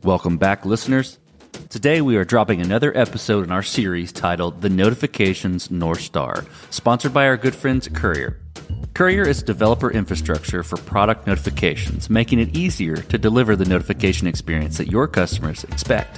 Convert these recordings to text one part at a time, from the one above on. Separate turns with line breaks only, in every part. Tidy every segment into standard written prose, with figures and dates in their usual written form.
Welcome back, listeners. Today we are dropping another episode in our series titled The Notifications North Star, sponsored by our good friends at Courier. Courier is developer infrastructure for product notifications, making it easier to deliver the notification experience that your customers expect.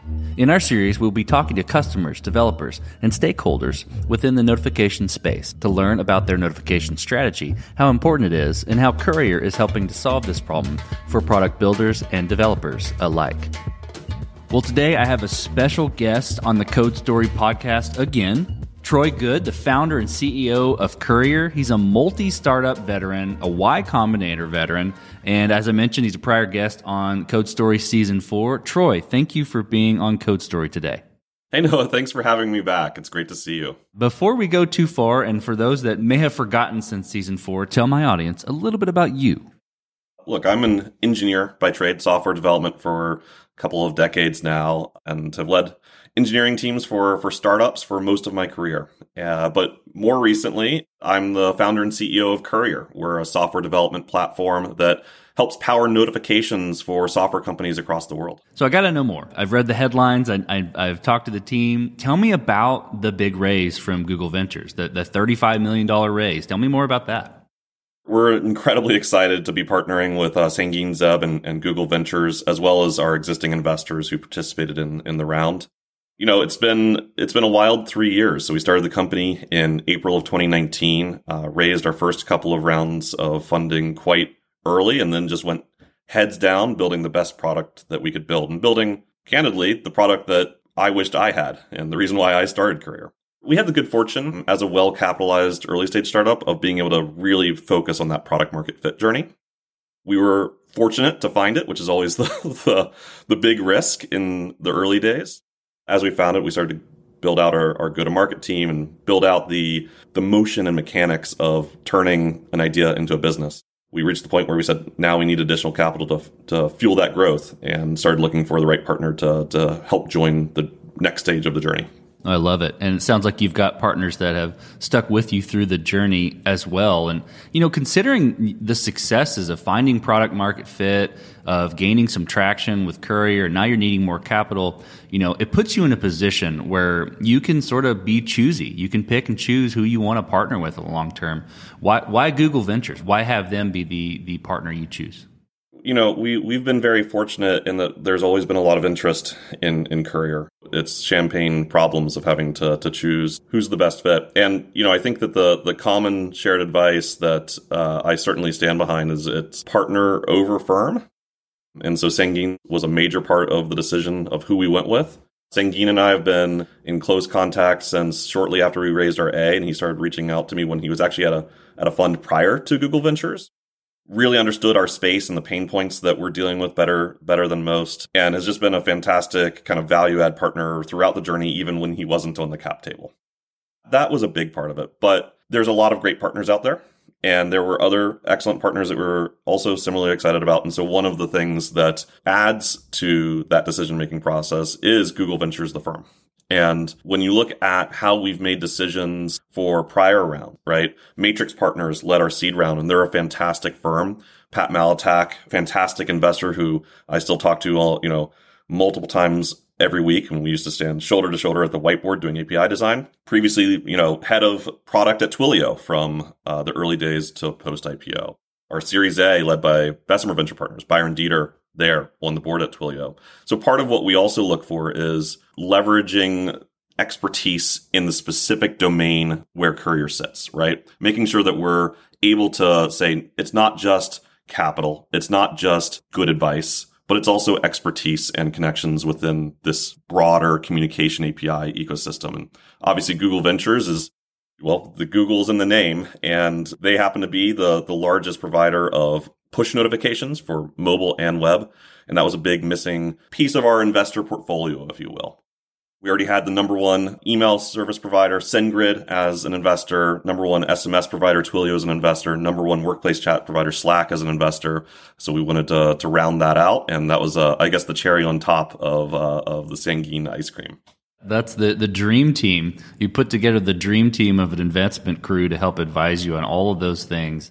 In our series, we'll be talking to customers, developers, and stakeholders within the notification space to learn about their notification strategy, how important it is, and how Courier is helping to solve this problem for product builders and developers alike. Well, today I have a special guest on the Code Story podcast again. Troy Goode, the founder and CEO of Courier. He's a multi-startup veteran, a Y Combinator veteran, and as I mentioned, he's a prior guest on Code Story Season 4. Troy, thank you for being on Code Story today.
Hey, Noah, thanks for having me back. It's great to see you.
Before we go too far, and for those that may have forgotten since Season 4, tell my audience a little bit about you.
Look, I'm an engineer by trade, software development for a couple of decades now, and have led engineering teams for startups for most of my career. But more recently, I'm the founder and CEO of Courier. We're a software development platform that helps power notifications for software companies across the world.
So I got to know more. I've read the headlines. I've talked to the team. Tell me about the big raise from Google Ventures, the $35 million raise. Tell me more about that.
We're incredibly excited to be partnering with Sangeet Zeb and Google Ventures, as well as our existing investors who participated in the round. You know, it's been a wild 3 years. So we started the company in April of 2019, raised our first couple of rounds of funding quite early, and then just went heads down building the best product that we could build, and building, candidly, the product that I wished I had, and the reason why I started Courier. We had the good fortune as a well-capitalized early-stage startup of being able to really focus on that product market fit journey. We were fortunate to find it, which is always the big risk in the early days. As we found it, we started to build out our go-to-market team and build out the motion and mechanics of turning an idea into a business. We reached the point where we said, now we need additional capital to fuel that growth, and started looking for the right partner to help join the next stage of the journey.
I love it. And it sounds like you've got partners that have stuck with you through the journey as well. And, you know, considering the successes of finding product market fit, of gaining some traction with Courier, now you're needing more capital, you know, it puts you in a position where you can sort of be choosy. You can pick and choose who you want to partner with in the long term. Why Google Ventures? Why have them be the partner you choose?
You know, we've been very fortunate in that there's always been a lot of interest in Courier. It's champagne problems of having to choose who's the best fit. And, you know, I think that the common shared advice that I certainly stand behind is it's partner over firm. And so Sangeet was a major part of the decision of who we went with. Sangeet and I have been in close contact since shortly after we raised our A, and he started reaching out to me when he was actually at a fund prior to Google Ventures. Really understood our space and the pain points that we're dealing with better than most, and has just been a fantastic kind of value add partner throughout the journey, even when he wasn't on the cap table. That was a big part of it, but there's a lot of great partners out there, and there were other excellent partners that we were also similarly excited about. And so one of the things that adds to that decision-making process is Google Ventures, the firm. And when you look at how we've made decisions for prior round, right? Matrix Partners led our seed round, and they're a fantastic firm. Pat Malatak, fantastic investor who I still talk to multiple times every week. And we used to stand shoulder to shoulder at the whiteboard doing API design. Previously, head of product at Twilio from the early days to post IPO. Our Series A led by Bessemer Venture Partners, Byron Dieter, there on the board at Twilio. So part of what we also look for is leveraging expertise in the specific domain where Courier sits, right? Making sure that we're able to say it's not just capital, it's not just good advice, but it's also expertise and connections within this broader communication API ecosystem. And obviously Google Ventures is, well, the Google's in the name, and they happen to be the largest provider of push notifications for mobile and web. And that was a big missing piece of our investor portfolio, if you will. We already had the number one email service provider, SendGrid, as an investor, number one SMS provider, Twilio, as an investor, number one workplace chat provider, Slack, as an investor. So we wanted to round that out. And that was, I guess, the cherry on top of the Sangeet ice cream.
That's the dream team. You put together the dream team of an investment crew to help advise you on all of those things.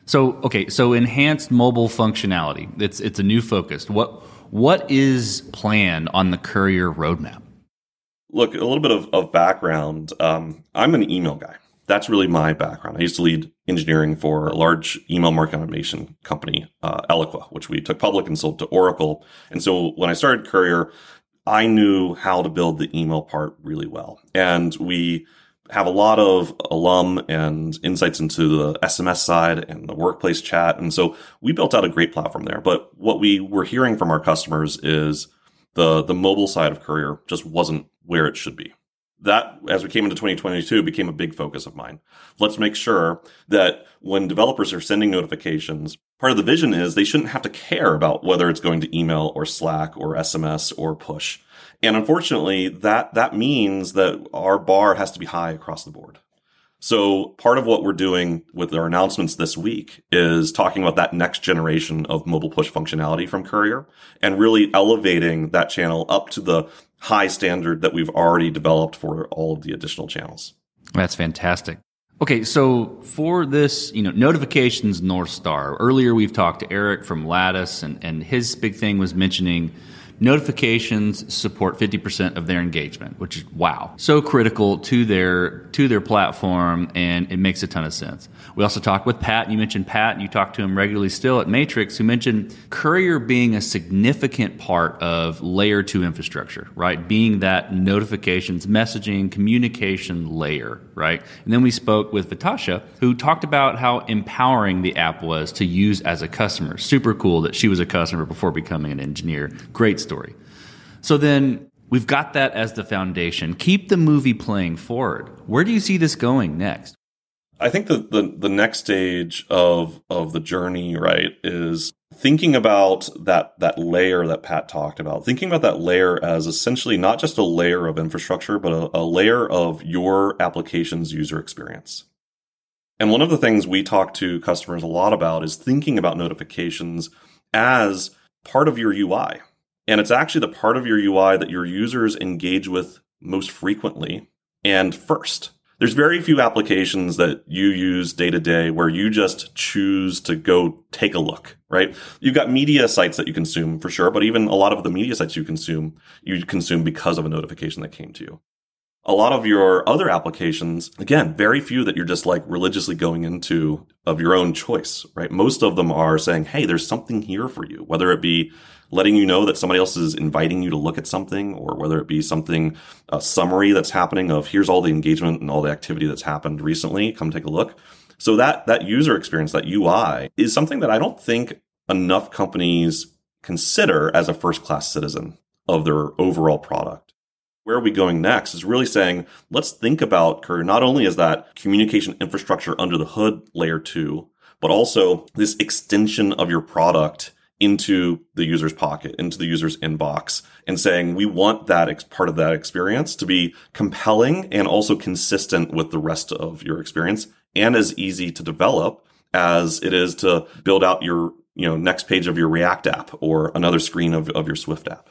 So enhanced mobile functionality. It's a new focus. What is planned on the Courier roadmap?
Look, a little bit of background. I'm an email guy. That's really my background. I used to lead engineering for a large email marketing automation company, Eloqua, which we took public and sold to Oracle. And so when I started Courier, I knew how to build the email part really well. And we have a lot of alum and insights into the SMS side and the workplace chat. And so we built out a great platform there. But what we were hearing from our customers is the mobile side of Courier just wasn't where it should be. That, as we came into 2022, became a big focus of mine. Let's make sure that when developers are sending notifications, part of the vision is they shouldn't have to care about whether it's going to email or Slack or SMS or push. And unfortunately, that means that our bar has to be high across the board. So part of what we're doing with our announcements this week is talking about that next generation of mobile push functionality from Courier and really elevating that channel up to the high standard that we've already developed for all of the additional channels.
That's fantastic. Okay, so for this, notifications North Star, earlier we've talked to Eric from Lattice, and his big thing was mentioning notifications support 50% of their engagement, which is wow, so critical to their platform, and it makes a ton of sense. We also talked with Pat. You mentioned Pat, and you talk to him regularly still at Matrix, who mentioned Courier being a significant part of layer 2 infrastructure, right? Being that notifications, messaging, communication layer, right? And then we spoke with Vitasha, who talked about how empowering the app was to use as a customer. Super cool that she was a customer before becoming an engineer. Great story. So then we've got that as the foundation. Keep the movie playing forward. Where do you see this going next?
I think the next stage of the journey, right, is thinking about that layer that Pat talked about, thinking about that layer as essentially not just a layer of infrastructure, but a layer of your application's user experience. And one of the things we talk to customers a lot about is thinking about notifications as part of your UI. And it's actually the part of your UI that your users engage with most frequently and first. There's very few applications that you use day to day where you just choose to go take a look, right? You've got media sites that you consume for sure, but even a lot of the media sites you consume because of a notification that came to you. A lot of your other applications, again, very few that you're just like religiously going into of your own choice, right? Most of them are saying, hey, there's something here for you, whether it be letting you know that somebody else is inviting you to look at something, or whether it be something, a summary that's happening of here's all the engagement and all the activity that's happened recently. Come take a look. So that user experience, that UI, is something that I don't think enough companies consider as a first-class citizen of their overall product. Where are we going next is really saying, let's think about Courier not only as that communication infrastructure under the hood layer 2, but also this extension of your product into the user's pocket, into the user's inbox, and saying we want that part of that experience to be compelling and also consistent with the rest of your experience, and as easy to develop as it is to build out your next page of your React app or another screen of your Swift app.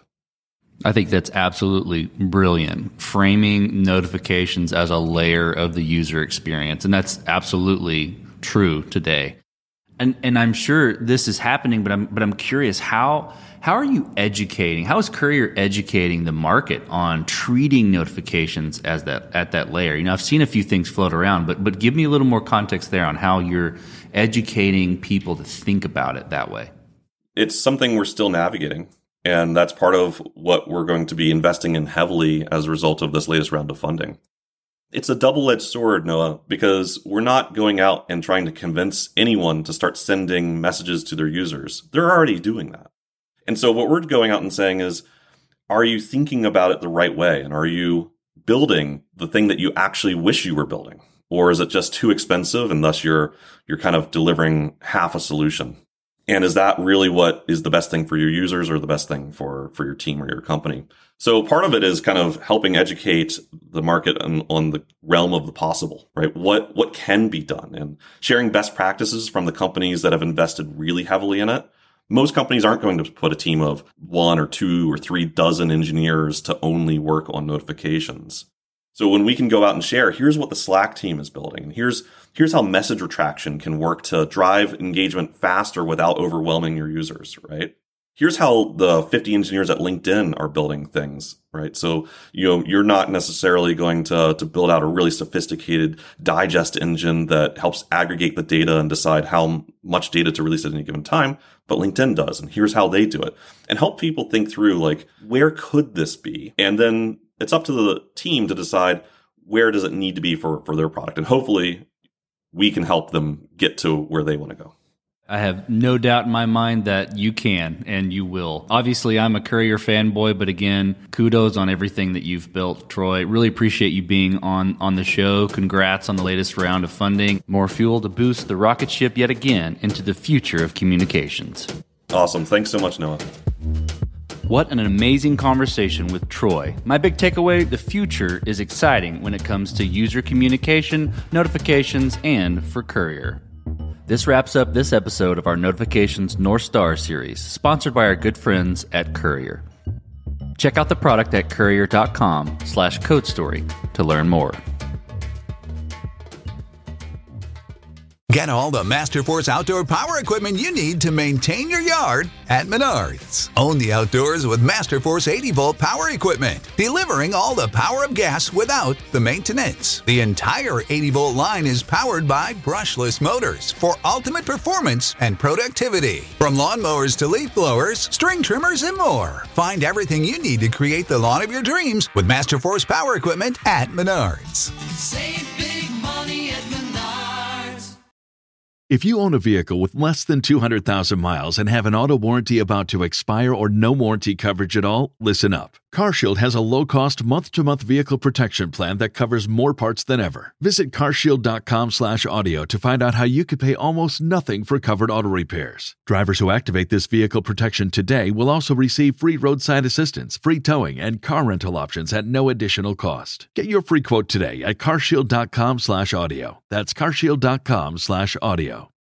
I think that's absolutely brilliant. Framing notifications as a layer of the user experience. And that's absolutely true today. And I'm sure this is happening, but I'm curious, how are you educating? How is Courier educating the market on treating notifications as at that layer? I've seen a few things float around, but give me a little more context there on how you're educating people to think about it that way.
It's something we're still navigating. And that's part of what we're going to be investing in heavily as a result of this latest round of funding. It's a double-edged sword, Noah, because we're not going out and trying to convince anyone to start sending messages to their users. They're already doing that. And so what we're going out and saying is, are you thinking about it the right way? And are you building the thing that you actually wish you were building? Or is it just too expensive and thus you're kind of delivering half a solution? And is that really what is the best thing for your users or the best thing for your team or your company? So part of it is kind of helping educate the market on the realm of the possible, right? What can be done, and sharing best practices from the companies that have invested really heavily in it. Most companies aren't going to put a team of 1 or 2 or 3 dozen engineers to only work on notifications. So when we can go out and share, here's what the Slack team is building, and here's how message retraction can work to drive engagement faster without overwhelming your users, right? Here's how the 50 engineers at LinkedIn are building things, right? So, you're not necessarily going to build out a really sophisticated digest engine that helps aggregate the data and decide how much data to release at any given time, but LinkedIn does. And here's how they do it, and help people think through, like, where could this be? And then it's up to the team to decide where does it need to be for their product. And hopefully we can help them get to where they want to go.
I have no doubt in my mind that you can and you will. Obviously, I'm a Courier fanboy, but again, kudos on everything that you've built, Troy. Really appreciate you being on the show. Congrats on the latest round of funding. More fuel to boost the rocket ship yet again into the future of communications.
Awesome. Thanks so much, Noah.
What an amazing conversation with Troy. My big takeaway, the future is exciting when it comes to user communication, notifications, and for Courier. This wraps up this episode of our Notifications North Star series, sponsored by our good friends at Courier. Check out the product at courier.com/codestory to learn more.
Get all the Masterforce outdoor power equipment you need to maintain your yard at Menards. Own the outdoors with Masterforce 80-volt power equipment, delivering all the power of gas without the maintenance. The entire 80-volt line is powered by brushless motors for ultimate performance and productivity. From lawnmowers to leaf blowers, string trimmers, and more. Find everything you need to create the lawn of your dreams with Masterforce power equipment at Menards.
Save big money at Menards.
If you own a vehicle with less than 200,000 miles and have an auto warranty about to expire or no warranty coverage at all, listen up. CarShield has a low-cost month-to-month vehicle protection plan that covers more parts than ever. Visit carshield.com/audio to find out how you could pay almost nothing for covered auto repairs. Drivers who activate this vehicle protection today will also receive free roadside assistance, free towing, and car rental options at no additional cost. Get your free quote today at carshield.com/audio. That's carshield.com/audio.